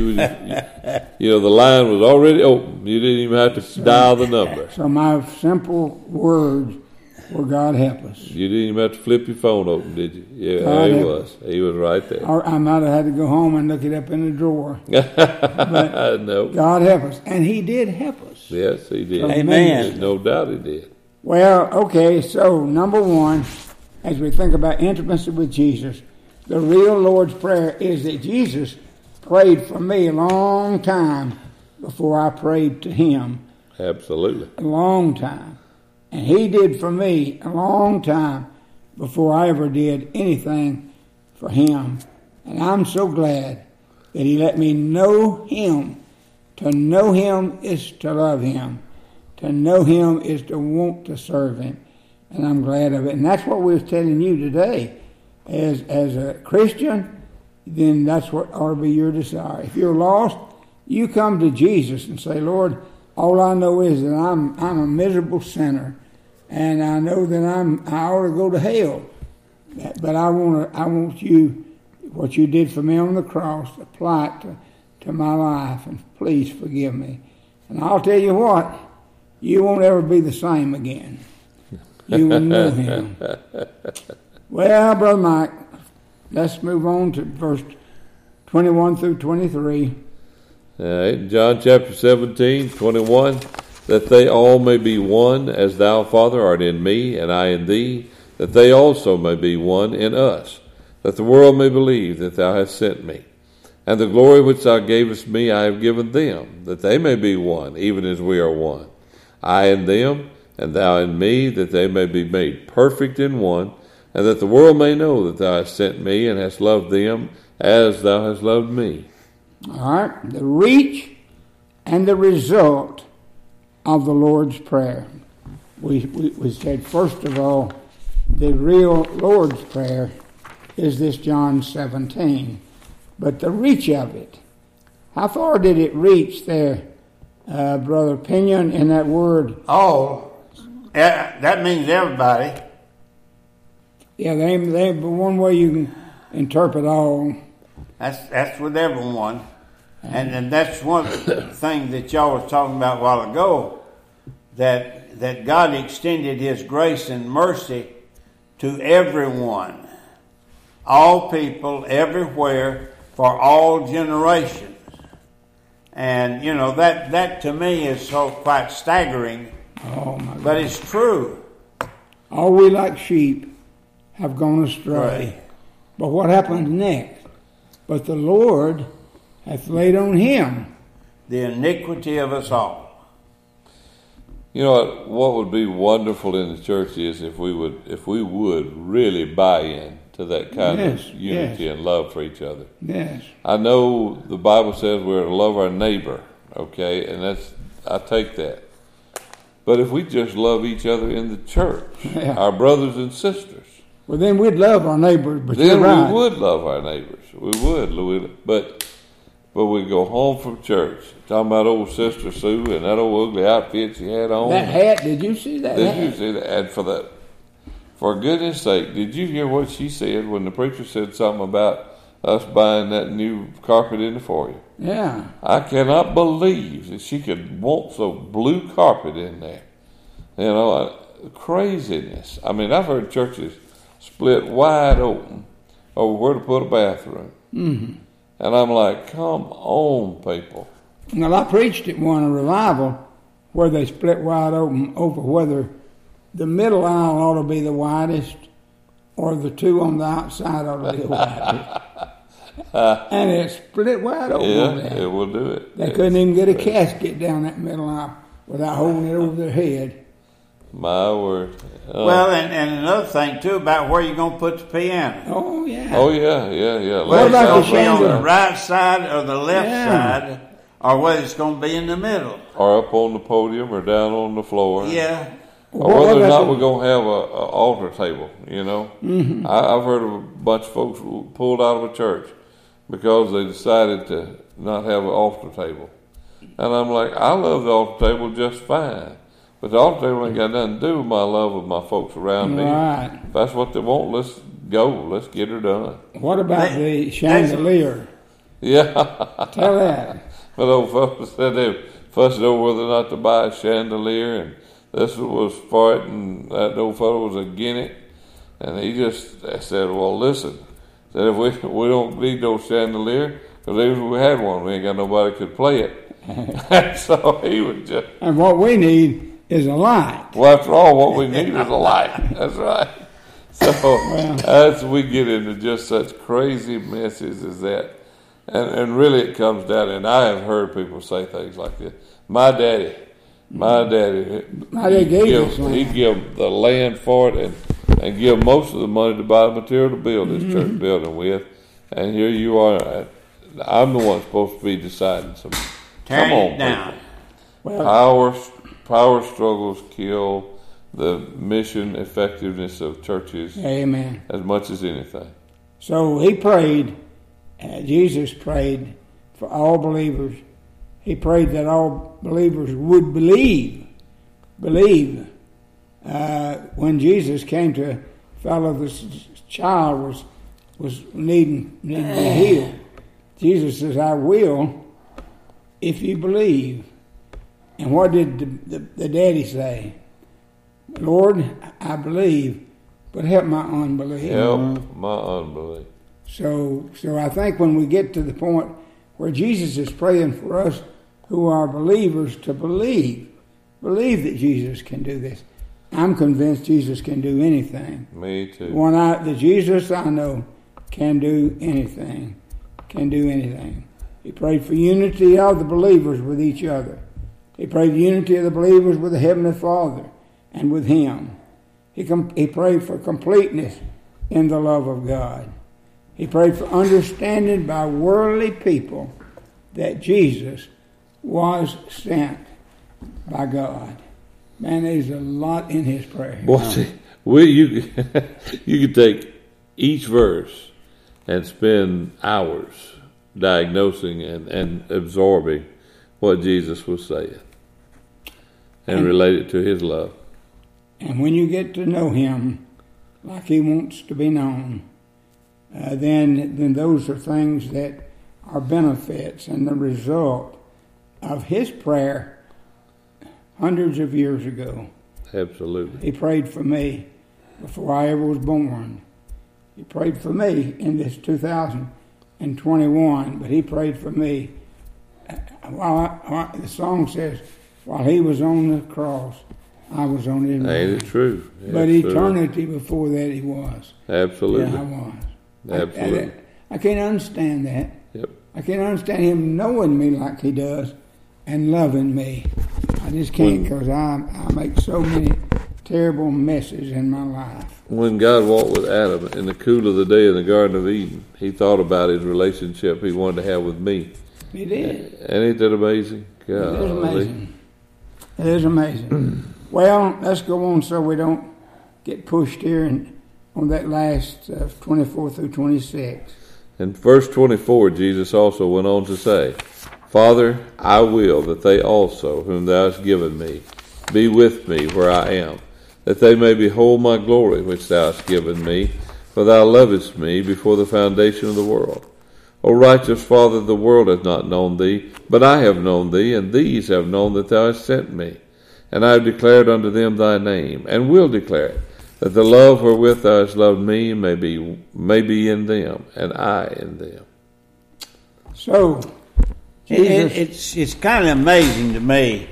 The line was already open. You didn't even have to dial the number. So my simple words were, "God help us." You didn't even have to flip your phone open, did you? Yeah, God he help was. He was right there. Or I might have had to go home and look it up in the drawer. But no. God help us, and He did help us. Yes, he did. Amen. There's no doubt he did. Well, okay. So number one, as we think about intimacy with Jesus, the real Lord's Prayer is that Jesus prayed for me a long time before I prayed to Him. Absolutely. A long time. And He did for me a long time before I ever did anything for Him. And I'm so glad that He let me know Him. To know Him is to love Him. To know Him is to want to serve Him. And I'm glad of it. And that's what we're telling you today. As a Christian, then that's what ought to be your desire. If you're lost, you come to Jesus and say, "Lord, all I know is that I'm a miserable sinner, and I know that I ought to go to hell. But I want you, what you did for me on the cross, apply it to my life, and please forgive me." And I'll tell you what, you won't ever be the same again. You will know Him. Well, Brother Mike, let's move on to verse 21 through 23. All right, John chapter 17, 21, that they all may be one, as thou, Father, art in me, and I in thee, that they also may be one in us, that the world may believe that thou hast sent me. And the glory which thou gavest me I have given them, that they may be one, even as we are one. I in them, and thou in me, that they may be made perfect in one, and that the world may know that thou hast sent me and hast loved them as thou hast loved me. All right, the reach and the result of the Lord's Prayer. We said, first of all, the real Lord's Prayer is this John 17. But the reach of it, how far did it reach there, Brother Pinion, in that word? Oh, that means everybody. Yeah, they one way you can interpret all. That's with everyone. And that's one thing that y'all was talking about a while ago, that God extended His grace and mercy to everyone, all people, everywhere, for all generations. And, that to me is so quite staggering, but it's true. All we like sheep have gone astray. Right. But what happens next? But the Lord hath laid on Him the iniquity of us all. You know what would be wonderful in the church is if we would really buy in to that kind of unity and love for each other. Yes. I know the Bible says we're to love our neighbor, okay, and I take that. But if we just love each other in the church, our brothers and sisters, well, then we'd love our neighbors. But then right. we would love our neighbors. We would, but we go home from church talking about old Sister Sue and that old ugly outfit she had on. That hat, did you see that? Did you see that? And for goodness sake, did you hear what she said when the preacher said something about us buying that new carpet in the foyer? Yeah. I cannot believe that she could want some blue carpet in there. Craziness. I mean, I've heard churches split wide open over where to put a bathroom. Mm-hmm. And I'm like, come on, people. Well, I preached at a revival where they split wide open over whether the middle aisle ought to be the widest or the two on the outside ought to be the widest. And it split wide open. Yeah, it will do it. They couldn't even get a casket down that middle aisle without holding it over their head. My word. Well, and another thing, too, about where you're going to put the piano. Oh, yeah. Oh, yeah. Well, about the it's going to be on chandelier? the right side or the left side, or whether it's going to be in the middle. Or up on the podium or down on the floor. Yeah. Or whether or not we're going to have an altar table, you know. Mm-hmm. I've heard of a bunch of folks who pulled out of a church because they decided to not have an altar table. And I'm like, I love the altar table just fine. But the altar table ain't got nothing to do with my love of my folks around me. Right. If that's what they want, let's go. Let's get her done. What about the chandelier? Yeah. Tell that. But old fellas said they fussed over whether or not to buy a chandelier, and this was for it, and that old fellow was against it. And he just said, well, listen, said if we don't need no chandelier, because even if we had one, we ain't got nobody could play it. So he would just... And what we need is a light. Well, after all, what we need is a light. That's right. So as we get into just such crazy messes as that, and really it comes down, and I have heard people say things like this. My daddy he'd give the land for it and give most of the money to buy the material to build this church building with. And here you are. I'm the one supposed to be deciding. So come on, down. Well, Power struggles kill the mission effectiveness of churches. Amen. As much as anything. So he prayed, Jesus prayed for all believers. He prayed that all believers would believe. When Jesus came to fellow, this child was needing to be healed. Jesus says, I will if you believe. And what did the daddy say? Lord, I believe, but help my unbelief. Help my unbelief. So I think when we get to the point where Jesus is praying for us who are believers to believe that Jesus can do this. I'm convinced Jesus can do anything. Me too. The Jesus I know can do anything. He prayed for unity of the believers with each other. He prayed the unity of the believers with the Heavenly Father and with Him. He prayed for completeness in the love of God. He prayed for understanding by worldly people that Jesus was sent by God. Man, there's a lot in his prayer. Boy, you could take each verse and spend hours diagnosing and absorbing what Jesus was saying and relate it to his love. And when you get to know him like he wants to be known, then those are things that are benefits and the result of his prayer hundreds of years ago. Absolutely. He prayed for me before I ever was born. He prayed for me in this 2021, but he prayed for me while the song says, while he was on the cross, I was on his mind. Ain't it true? But eternity before that he was. Absolutely. Yeah, I was. Absolutely. I can't understand that. Yep. I can't understand him knowing me like he does and loving me. I just can't, because I make so many terrible messes in my life. When God walked with Adam in the cool of the day in the Garden of Eden, he thought about his relationship he wanted to have with me. He did. And ain't that amazing? God, it is amazing. It is amazing. Well, let's go on so we don't get pushed here on that last 24 through 26. In verse 24, Jesus also went on to say, Father, I will that they also, whom thou hast given me, be with me where I am, that they may behold my glory which thou hast given me, for thou lovedst me before the foundation of the world. O righteous Father, the world hath not known thee, but I have known thee, and these have known that thou hast sent me. And I have declared unto them thy name, and will declare it, that the love wherewith thou hast loved me may be in them, and I in them. So, it's kind of amazing to me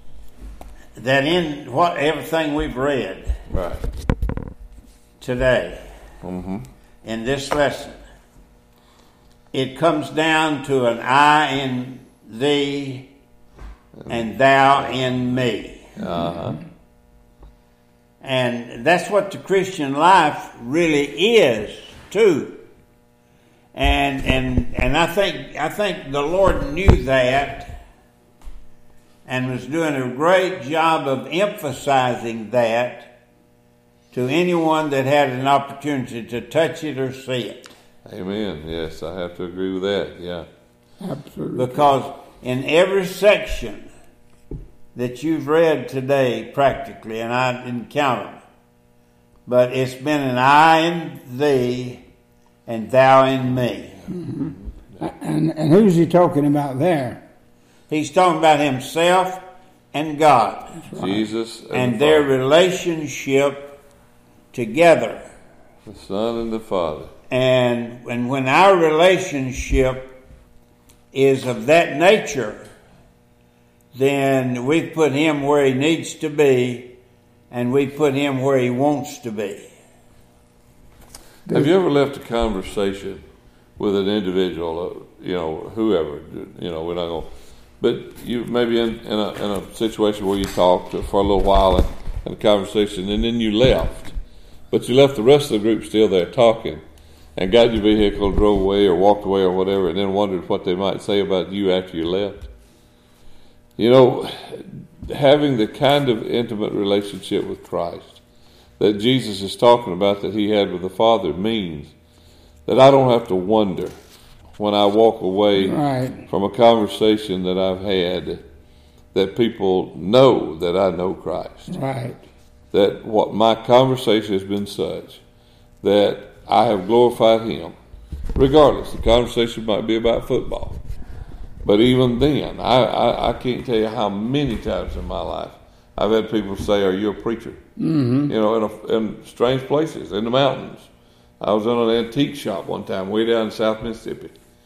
that in everything we've read today, in this lesson, it comes down to an I in thee and thou in me. And that's what the Christian life really is, too. And I think the Lord knew that and was doing a great job of emphasizing that to anyone that had an opportunity to touch it or see it. Amen. Yes, I have to agree with that. Yeah. Absolutely. Because in every section that you've read today, practically, and I didn't count them, but it's been an I in thee and thou in me. Mm-hmm. And who's he talking about there? He's talking about himself and God. Right. Jesus and their relationship together. The Son and the Father. And when our relationship is of that nature, then we've put him where he needs to be, and we put him where he wants to be. Have you ever left a conversation with an individual, whoever, we're not going to, but you maybe in a situation where you talked for a little while in a conversation, and then you left, but you left the rest of the group still there talking, and got in your vehicle, drove away or walked away or whatever, and then wondered what they might say about you after you left. Having the kind of intimate relationship with Christ that Jesus is talking about that he had with the Father means that I don't have to wonder when I walk away from a conversation that I've had that people know that I know Christ. Right. That what my conversation has been such that I have glorified him. Regardless, the conversation might be about football. But even then, I can't tell you how many times in my life I've had people say, "Are you a preacher?" Mm-hmm. In strange places, in the mountains. I was in an antique shop one time way down in South Mississippi.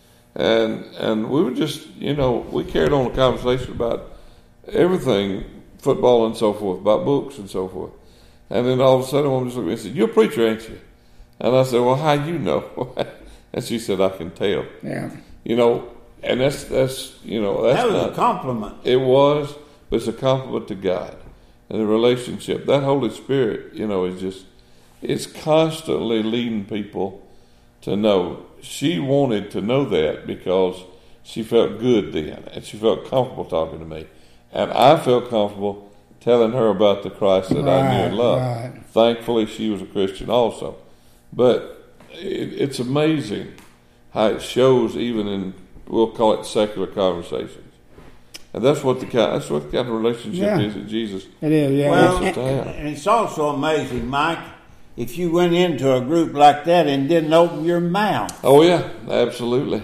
And we were just, we carried on a conversation about everything, football and so forth, about books and so forth. And then all of a sudden, a woman just looked at me and said, "You're a preacher, ain't you?" And I said, "Well, how you know?" And she said, "I can tell." Yeah. And that's that was a compliment. It was, but it's a compliment to God and the relationship. That Holy Spirit, it's constantly leading people to know. She wanted to know that because she felt good then, and she felt comfortable talking to me, and I felt comfortable telling her about the Christ that I knew and loved. Right. Thankfully, she was a Christian also, but it's amazing how it shows even in, we'll call it secular conversations, and that's what the kind of relationship is that Jesus. It is, yeah. Well, and it's also amazing, Mike, if you went into a group like that and didn't open your mouth. Oh yeah, absolutely,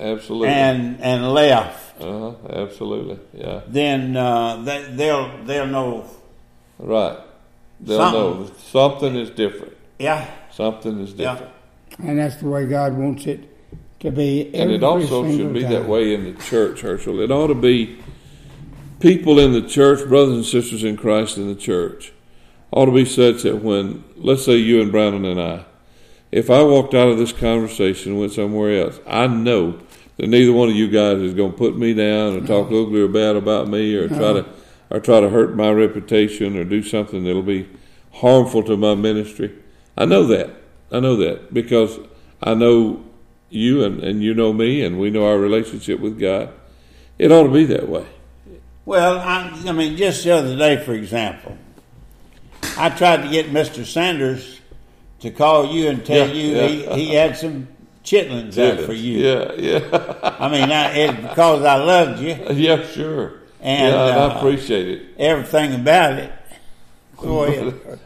and left. Absolutely, yeah. Then they'll know. Right, they'll know something is different. Yeah, something is different. Yeah. And that's the way God wants it to be. And it also should be that way in the church, Herschel. It ought to be people in the church, brothers and sisters in Christ in the church, ought to be such that when, let's say you and Brandon and I, if I walked out of this conversation and went somewhere else, I know that neither one of you guys is going to put me down or talk ugly or bad about me or try to hurt my reputation or do something that'll be harmful to my ministry. I know that because I know you and you know me, and we know our relationship with God. It ought to be that way. Well, I mean, just the other day, for example, I tried to get Mr. Sanders to call you and tell you he had some chitlins out for you. Yeah. I mean, because I loved you. Yeah, sure. And I appreciate it. Everything about it. Go ahead.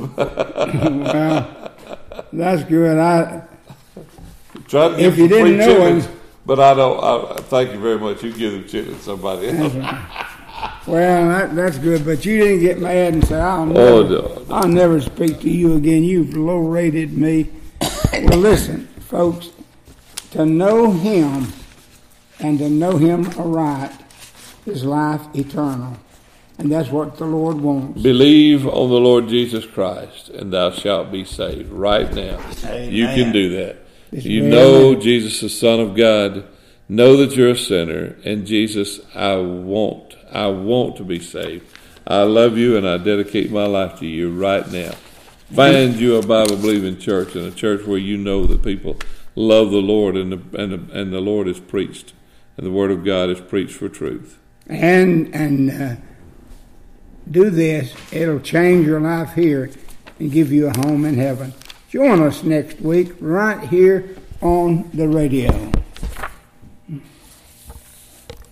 Well, that's good. If you didn't know him, but I don't. Thank you very much. You give them chitlins to somebody else. Well, that's good, but you didn't get mad and say, I'll never speak to you again. You've low-rated me. Well, listen, folks, to know him and to know him aright is life eternal, and that's what the Lord wants. Believe on the Lord Jesus Christ, and thou shalt be saved. Right now, Amen. You can do that. You know Jesus, the Son of God. Know that you're a sinner, and Jesus, I want to be saved. I love you, and I dedicate my life to you right now. Find you a Bible-believing church, and a church where you know that people love the Lord, and the Lord is preached, and the Word of God is preached for truth. And do this. It'll change your life here and give you a home in heaven. Join us next week right here on the radio.